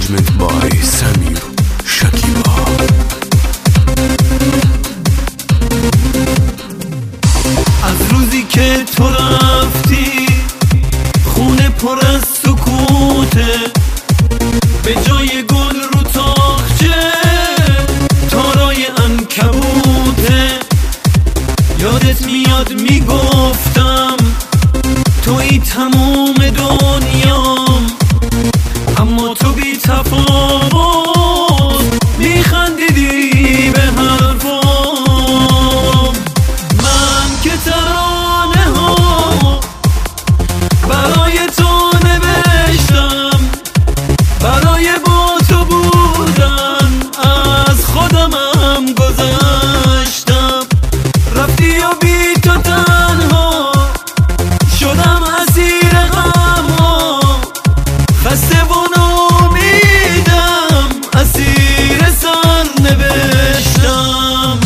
Arrangement by Samir Shakiba. از روزی که تو رفتی خونه پر از سکوته، به جای گل رو تاقچه تارای عنکبوته. یادت میاد میگفتم توی تموم دنیام، اما تو بی تفاوت میخندیدی به حرفام. من که ترانه ها برای تو نوشتم، برای با تو بودن از خودمم گذشتم. رفتی و بی تو تنها شدم اسیر غم ها، خسته و نومیدم اسیر سرنوشتم.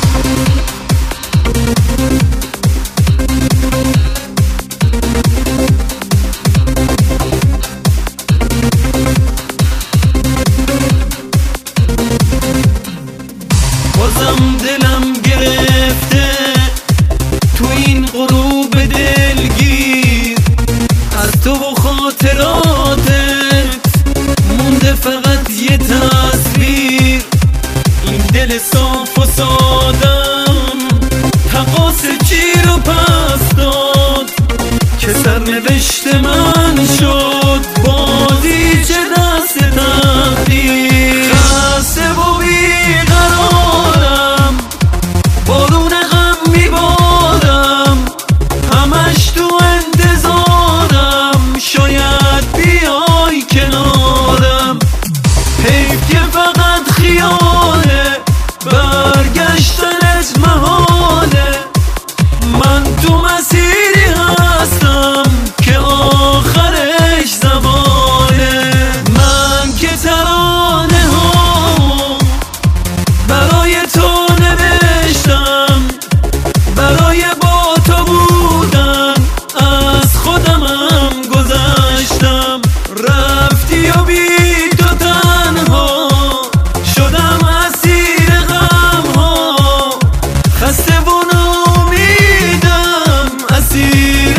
بازم دلم گرفته تو این غروب دلگیر، از تو و خاطراتت مونده فقط یه تصویر. این دل صاف و سادم تقاس چی رو پس داد که سرنوشت من شد بازی چه دست تقدیر. خسته و بیقرارم بارون غم میبارم، همش تو انتظارم شاید بیای کنارم. حیف که فقط خیاله برگشتنت محاله، من تو مسیری هستم که آخرش زمانه. من که ترانه ها برای تو نوشتم، برای با تو بودن از خودمم گذشتم. رفتی و بی تو تنها شدم اسیر غم ها، خسته و نومیدم اسیر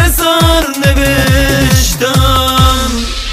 سرنوشتم.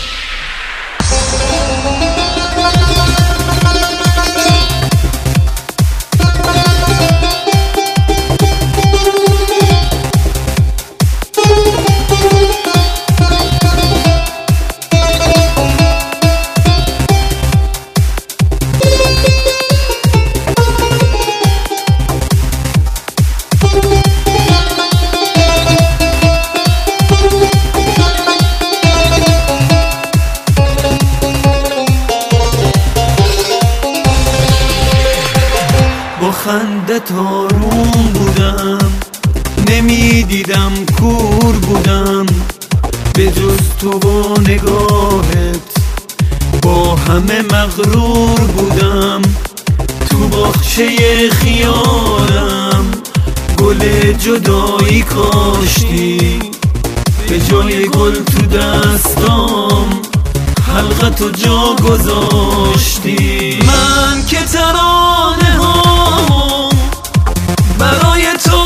با خندت آروم بودم، نمیدیدم کور بودم، به جز تو با نگاهت با همه مغرور بودم. تو باغچه خیالم گل جدایی کاشتی، به جای گل تو دستام حلقتو جا گذاشتی. من که ترانه ها برای تو